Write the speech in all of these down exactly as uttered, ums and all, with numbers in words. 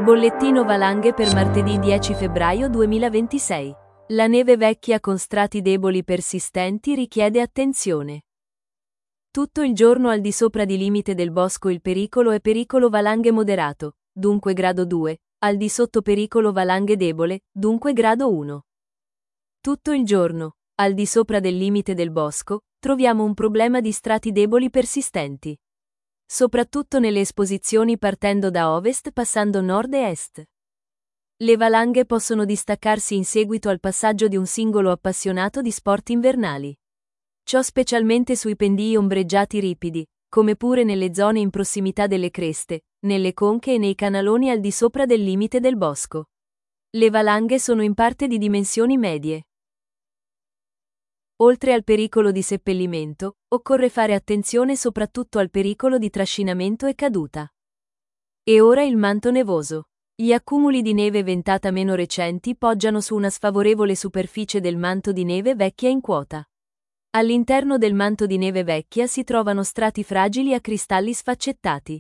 Bollettino valanghe per martedì dieci febbraio duemilaventisei. La neve vecchia con strati deboli persistenti richiede attenzione. Tutto il giorno al di sopra di limite del bosco il pericolo è pericolo valanghe moderato, dunque grado due, al di sotto pericolo valanghe debole, dunque grado uno. Tutto il giorno, al di sopra del limite del bosco, troviamo un problema di strati deboli persistenti. Soprattutto nelle esposizioni partendo da ovest passando nord e est. Le valanghe possono distaccarsi in seguito al passaggio di un singolo appassionato di sport invernali. Ciò specialmente sui pendii ombreggiati ripidi, come pure nelle zone in prossimità delle creste, nelle conche e nei canaloni al di sopra del limite del bosco. Le valanghe sono in parte di dimensioni medie. Oltre al pericolo di seppellimento, occorre fare attenzione soprattutto al pericolo di trascinamento e caduta. E ora il manto nevoso. Gli accumuli di neve ventata meno recenti poggiano su una sfavorevole superficie del manto di neve vecchia in quota. All'interno del manto di neve vecchia si trovano strati fragili a cristalli sfaccettati.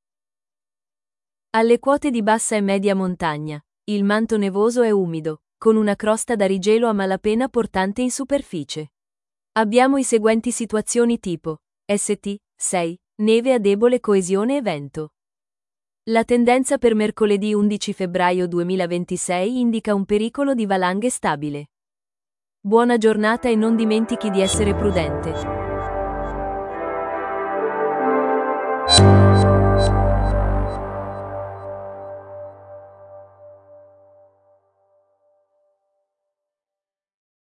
Alle quote di bassa e media montagna, il manto nevoso è umido, con una crosta da rigelo a malapena portante in superficie. Abbiamo i seguenti situazioni tipo S T sei, neve a debole coesione e vento. La tendenza per mercoledì undici febbraio duemilaventisei indica un pericolo di valanghe stabile. Buona giornata e non dimentichi di essere prudente.